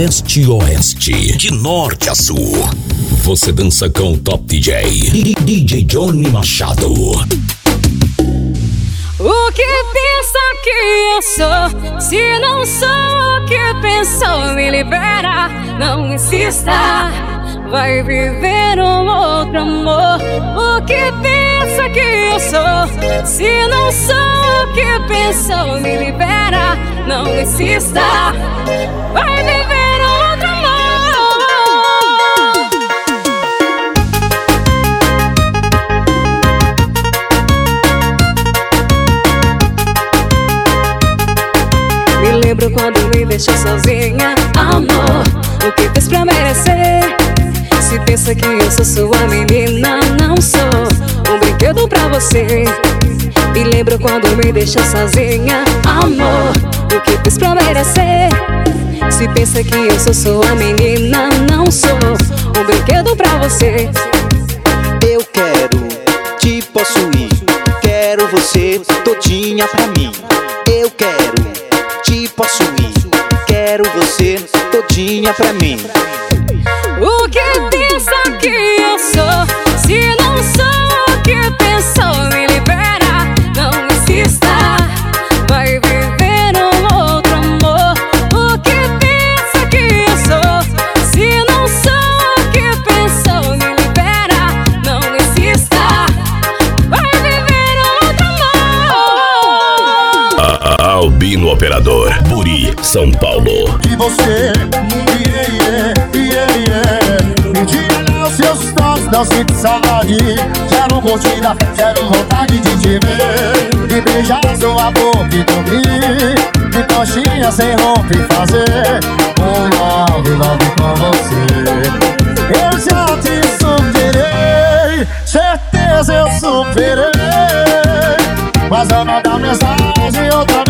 leste a oeste, de norte a sul. Você dança com o Top DJ, DJ Johnny Machado. O que pensa que eu sou? Se não sou o que pensou, me libera, não insista. Vai viver um outro amor. O que pensa que eu sou? Se não sou o que pensou, me libera, não insista. Vai viver um outro amor. Me lembro quando me deixou sozinha, amor. O que fez pra merecer? Se pensa que eu sou sua menina, não sou um brinquedo pra você. Me lembro quando me deixou sozinha, amor. O que fez pra merecer? Se pensa que eu sou sua menina, não sou um brinquedo pra você. Eu quero te possuir, quero você todinha pra mim. Eu quero te possuir, quero você todinha pra mim. O que pensa que eu sou? Se não sou o que pensou, me libera, não insista. Vai viver um outro amor. O que pensa que eu sou? Se não sou o que pensou, me libera, não insista. Vai viver um outro amor. Albino Operador, Buri, São Paulo. E você, me diga os seus toques, não sinto saudade. Quero curtida, quero vontade de te ver, de beijar sua boca e dormir, de coxinha sem roupa e fazer love com você. Eu já te superei, certeza eu superei, mas eu mandar mensagem outra vez.